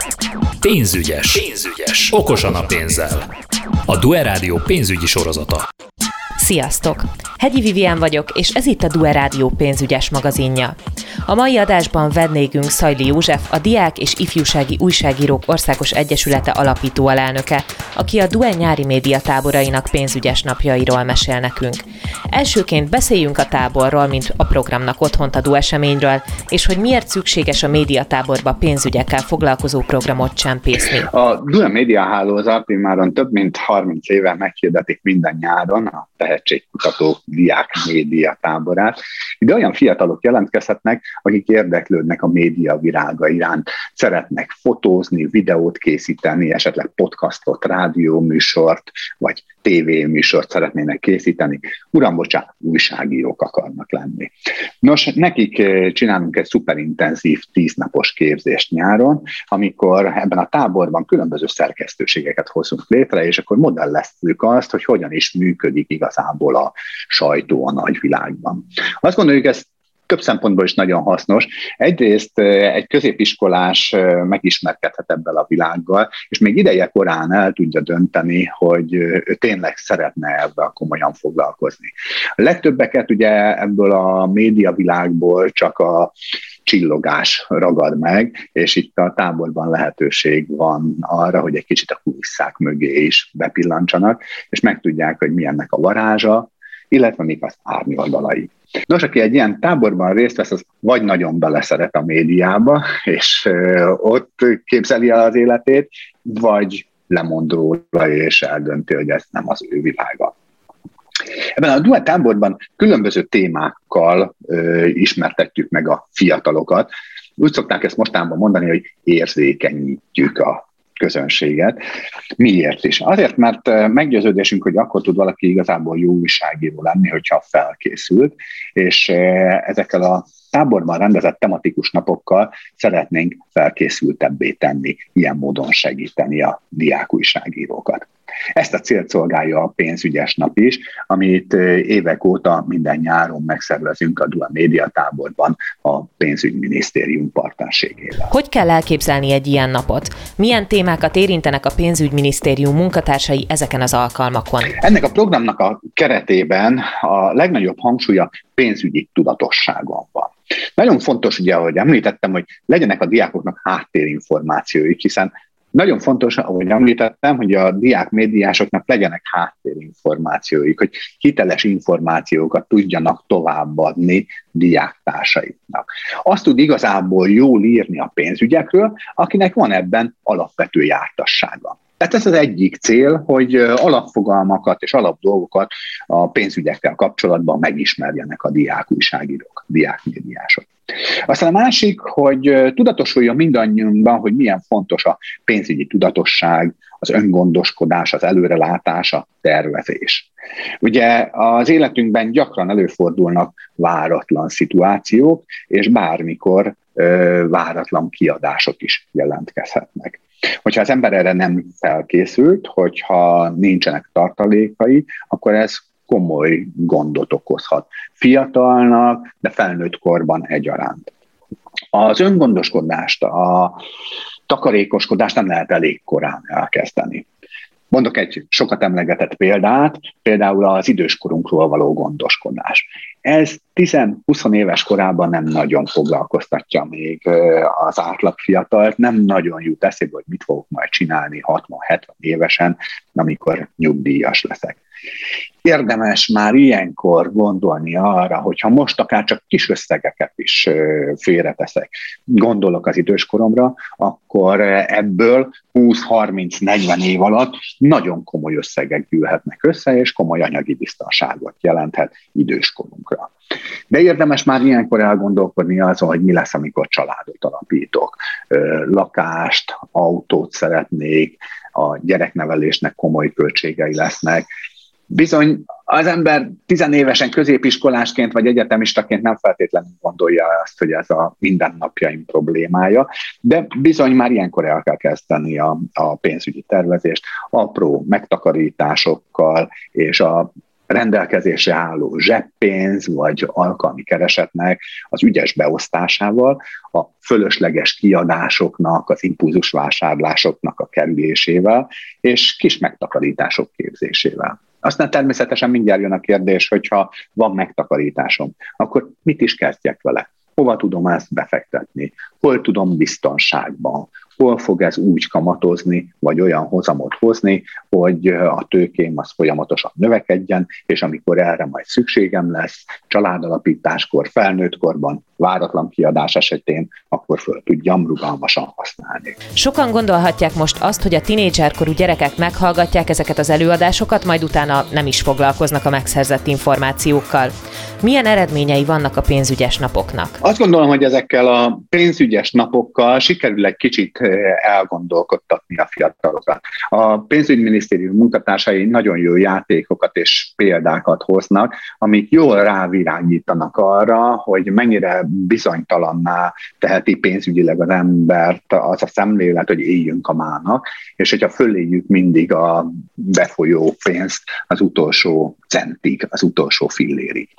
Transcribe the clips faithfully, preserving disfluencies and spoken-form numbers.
Pénzügyes. Pénzügyes. Okosan a pénzzel. A Due Rádió pénzügyi sorozata. Sziasztok! Hegyi Vivien vagyok, és ez itt a Due Rádió pénzügyes magazinja. A mai adásban vendégünk Szajli József, a Diák és Ifjúsági Újságírók Országos Egyesülete alapító alelnöke, aki a Due nyári médiatáborainak pénzügyes napjairól mesél nekünk. Elsőként beszéljünk a táborról, mint a programnak otthont adó eseményről, és hogy miért szükséges a médiatáborba pénzügyekkel foglalkozó programot csempészni. A Due Média Hálózat immáron több mint harminc éve meghirdetik minden nyáron a tehetségkutató diák média táborát. Ide olyan fiatalok jelentkezhetnek, akik érdeklődnek a média virága iránt, szeretnek fotózni, videót készíteni, esetleg podcastot, rádióműsort, vagy tévéműsort szeretnének készíteni. Uram, bocsánat, újságírók akarnak lenni. Nos, nekik csinálunk egy szuperintenzív tíznapos képzést nyáron, amikor ebben a táborban különböző szerkesztőségeket hozunk létre, és akkor modelleztük azt, hogy hogyan is működik igazából a sajtó a nagyvilágban. Azt gondoljuk, ez több szempontból is nagyon hasznos. Egyrészt egy középiskolás megismerkedhet ebben a világgal, és még ideje korán el tudja dönteni, hogy ő tényleg szeretne ebben komolyan foglalkozni. A legtöbbeket ugye ebből a médiavilágból csak a csillogás ragad meg, és itt a táborban lehetőség van arra, hogy egy kicsit a kulisszák mögé is bepillantsanak, és megtudják, hogy mi ennek a varázsa, illetve mik az árnyoldalai. Nos, aki egy ilyen táborban részt vesz, az vagy nagyon beleszeret a médiába, és ott képzeli el az életét, vagy lemond róla, és eldönti, hogy ez nem az ő világa. Ebben a Due táborban különböző témákkal ö, ismertetjük meg a fiatalokat. Úgy szokták ezt mostában mondani, hogy érzékenyítjük a közönséget. Miért is? Azért, mert meggyőződésünk, hogy akkor tud valaki igazából jó újságíró lenni, hogyha felkészült, és ezekkel a táborban rendezett tematikus napokkal szeretnénk felkészültebbé tenni, ilyen módon segíteni a diák újságírókat. Ezt a célt szolgálja a pénzügyes nap is, amit évek óta minden nyáron megszervezünk a Due Média táborban a pénzügyminisztérium partnerségével. Hogy kell elképzelni egy ilyen napot? Milyen témákat érintenek a pénzügyminisztérium munkatársai ezeken az alkalmakon? Ennek a programnak a keretében a legnagyobb hangsúly a pénzügyi tudatosságon van. Nagyon fontos, ugye, ahogy említettem, hogy legyenek a diákoknak háttérinformációik, hiszen nagyon fontos, ahogy említettem, hogy a diák médiásoknak legyenek háttérinformációik, hogy hiteles információkat tudjanak továbbadni diáktársaiknak. Azt tud igazából jól írni a pénzügyekről, akinek van ebben alapvető jártassága. Tehát ez az egyik cél, hogy alapfogalmakat és alapdolgokat a pénzügyekkel kapcsolatban megismerjenek a diák újságírók, diákmédiások. Aztán a másik, hogy tudatosuljon mindannyiunkban, hogy milyen fontos a pénzügyi tudatosság, az öngondoskodás, az előrelátás, a tervezés. Ugye az életünkben gyakran előfordulnak váratlan szituációk, és bármikor ö, váratlan kiadások is jelentkezhetnek. Hogyha az ember erre nem felkészült, hogyha nincsenek tartalékai, akkor ez komoly gondot okozhat. Fiatalnak, de felnőtt korban egyaránt. Az öngondoskodást, a takarékoskodást nem lehet elég korán elkezdeni. Mondok egy sokat emlegetett példát, például az időskorunkról való gondoskodás. Ez tíz-húsz éves korában nem nagyon foglalkoztatja még az átlag fiatalt, nem nagyon jut eszébe, hogy mit fogok majd csinálni hatvan-hetven évesen, amikor nyugdíjas leszek. Érdemes már ilyenkor gondolni arra, hogyha most akár csak kis összegeket is félreteszek, gondolok az időskoromra, akkor ebből húsz-harminc-negyven év alatt nagyon komoly összegek gyűlhetnek össze, és komoly anyagi biztonságot jelenthet időskorunkra. De érdemes már ilyenkor elgondolkodni azon, hogy mi lesz, amikor családot alapítok. Lakást, autót szeretnék, a gyereknevelésnek komoly költségei lesznek. Bizony az ember tizenévesen középiskolásként vagy egyetemistaként nem feltétlenül gondolja azt, hogy ez a mindennapjaim problémája, de bizony már ilyenkor el kell kezdeni a, a pénzügyi tervezést, apró megtakarításokkal és a rendelkezésre álló zseppénz vagy alkalmi keresetnek az ügyes beosztásával, a fölösleges kiadásoknak, az impulzusvásárlásoknak a kerülésével, és kis megtakarítások képzésével. Aztán természetesen mindjárt jön a kérdés, hogyha van megtakarításom, akkor mit is kezdjek vele? Hova tudom ezt befektetni? Hol tudom biztonságban? Hol fog ez úgy kamatozni, vagy olyan hozamot hozni, hogy a tőkém az folyamatosan növekedjen, és amikor erre majd szükségem lesz, családalapításkor, felnőttkorban, váratlan kiadás esetén, akkor föl tudjam rugalmasan használni. Sokan gondolhatják most azt, hogy a tinédzserkorú gyerekek meghallgatják ezeket az előadásokat, majd utána nem is foglalkoznak a megszerzett információkkal. Milyen eredményei vannak a pénzügyes napoknak? Azt gondolom, hogy ezekkel a pénzügyes napokkal sikerül egy kicsit elgondolkodtatni a fiatalokat. A pénzügyminisztérium munkatársai nagyon jó játékokat és példákat hoznak, amik jól rávirányítanak arra, hogy mennyire bizonytalanná teheti pénzügyileg az embert az a szemlélet, hogy éljünk a mának, és hogyha föléljük mindig a befolyó pénzt az utolsó centig, az utolsó fillérig.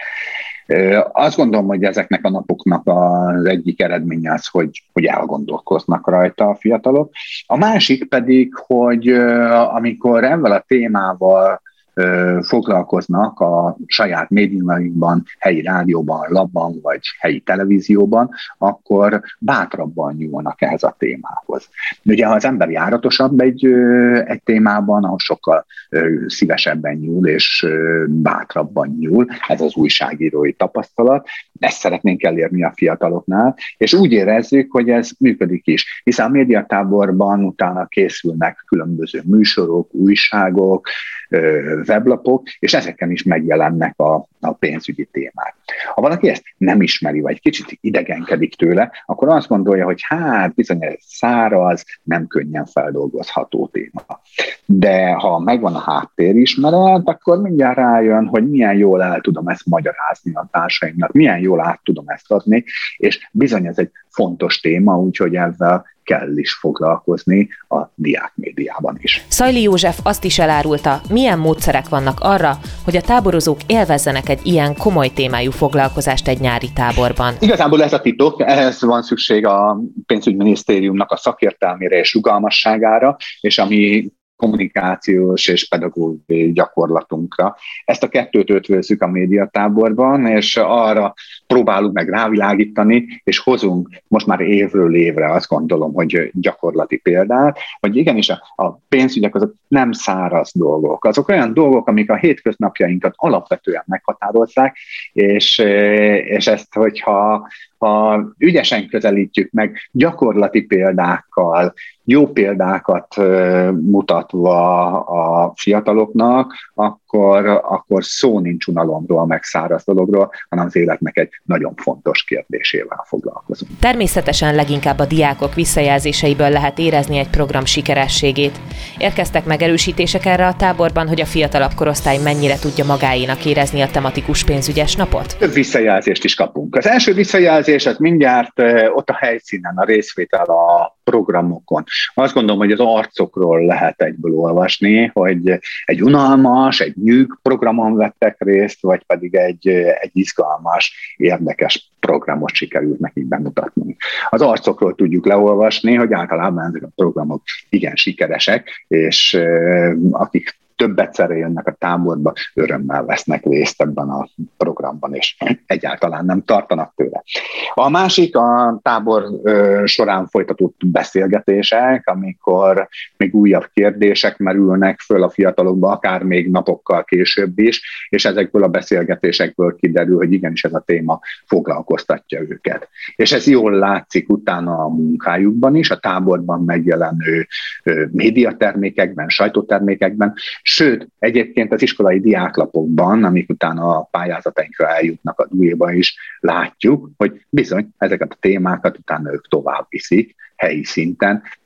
Azt gondolom, hogy ezeknek a napoknak az egyik eredménye az, hogy, hogy elgondolkoznak rajta a fiatalok. A másik pedig, hogy amikor ezzel a témával foglalkoznak a saját médiumainkban, helyi rádióban, labban vagy helyi televízióban, akkor bátrabban nyúlnak ehhez a témához. Ugye, ha az ember járatosabb egy, egy témában, ahol sokkal szívesebben nyúl és bátrabban nyúl, ez az újságírói tapasztalat, ezt szeretnénk elérni a fiataloknál, és úgy érezzük, hogy ez működik is, hiszen a médiatáborban utána készülnek különböző műsorok, újságok, weblapok, és ezeken is megjelennek a, a pénzügyi témák. Ha valaki ezt nem ismeri, vagy kicsit idegenkedik tőle, akkor azt gondolja, hogy hát bizony ez száraz, nem könnyen feldolgozható téma. De ha megvan a háttérismeret, akkor mindjárt rájön, hogy milyen jól el tudom ezt magyarázni a társaimnak, milyen jól át tudom ezt adni, és bizony ez egy fontos téma, úgyhogy ezzel kell is foglalkozni a diákmédiában is. Szajli József azt is elárulta, milyen módszerek vannak arra, hogy a táborozók élvezzenek egy ilyen komoly témájú foglalkozást egy nyári táborban. Igazából ez a titok, ehhez van szükség a pénzügyminisztériumnak a szakértelmére és rugalmasságára, és ami kommunikációs és pedagógiai gyakorlatunkra. Ezt a kettőt ötvözzük a médiatáborban, és arra próbálunk meg rávilágítani, és hozunk most már évről évre, azt gondolom, hogy gyakorlati példát, hogy igenis a, a pénzügyek azok nem száraz dolgok. Azok olyan dolgok, amik a hétköznapjainkat alapvetően meghatározzák, és, és ezt, hogyha ha ügyesen közelítjük meg gyakorlati példákkal, jó példákat mutatva a fiataloknak, akkor, akkor szó nincs unalomról, meg száraz dologról, hanem az életnek egy nagyon fontos kérdésével foglalkozunk. Természetesen leginkább a diákok visszajelzéseiből lehet érezni egy program sikerességét. Érkeztek megerősítések erre a táborban, hogy a fiatalabb korosztály mennyire tudja magáénak érezni a tematikus pénzügyes napot? Több visszajelzést is kapunk. Az első visszajelzés az mindjárt ott a helyszínen, a részvétel a programokon. Azt gondolom, hogy az arcokról lehet egyből olvasni, hogy egy unalmas, egy nyűg programon vettek részt, vagy pedig egy, egy izgalmas, érdekes programot sikerült nekik bemutatni. Az arcokról tudjuk leolvasni, hogy általában ezek a programok igen sikeresek, és akik több egyszerre jönnek a táborba, örömmel vesznek részt ebben a programban, és egyáltalán nem tartanak tőle. A másik a tábor során folytatott beszélgetések, amikor még újabb kérdések merülnek föl a fiatalokba, akár még napokkal később is, és ezekből a beszélgetésekből kiderül, hogy igenis ez a téma foglalkoztatja őket. És ez jól látszik utána a munkájukban is, a táborban megjelenő médiatermékekben, sajtótermékekben, sőt, egyébként az iskolai diáklapokban, amik utána a pályázatainkra eljutnak a dé u é-ba is, látjuk, hogy bizony ezeket a témákat utána ők tovább viszik helyi szinten, tehát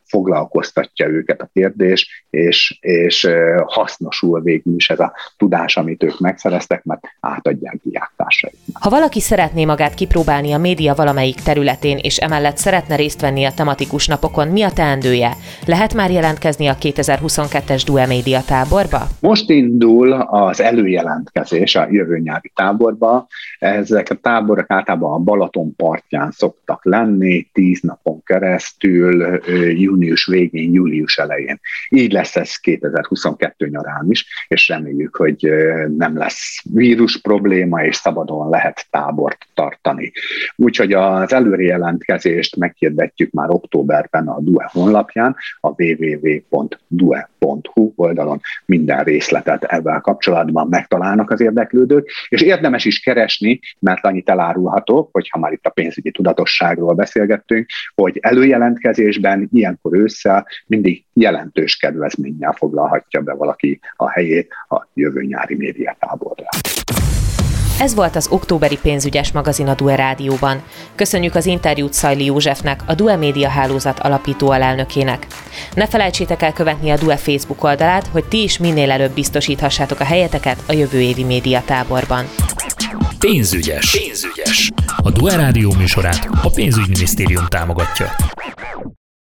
foglalkoztatja őket a kérdés, és, és hasznosul végül is ez a tudás, amit ők megszereztek, mert átadják diáktársaiknak. Ha valaki szeretné magát kipróbálni a média valamelyik területén, és emellett szeretne részt venni a tematikus napokon, mi a teendője? Lehet már jelentkezni a kétezer-huszonkettes Due Média táborba? Most indul az előjelentkezés a jövő nyári táborba. Ezek a táborok általában a Balaton partján szoktak lenni, tíz napon keresztül, június végén, július elején. Így lesz ez kétezer-huszonkettő nyarán is, és reméljük, hogy nem lesz vírus probléma, és szabadon lehet tábort tartani. Úgyhogy az előrejelentkezést meghirdetjük már októberben a Due honlapján, a double-u double-u double-u pont due pont hu oldalon minden részletet ebben kapcsolatban megtalálnak az érdeklődők, és érdemes is keresni, mert annyit elárulhatok, hogy ha már itt a pénzügyi tudatosságról beszélgettünk, hogy előjelentkezésben ilyenkor ősszel mindig jelentős kedvezménnyel foglalhatja be valaki a helyét a jövő nyári médiatáborra. Ez volt az októberi pénzügyes magazin a Due Rádióban. Köszönjük az interjút Szajli Józsefnek, a Due Média Hálózat alapító alelnökének. Ne felejtsétek el követni a Due Facebook oldalát, hogy ti is minél előbb biztosíthassátok a helyeteket a jövő évi médiatáborban. Pénzügyes. Pénzügyes. A Due Rádió műsorát a Pénzügyminisztérium támogatja.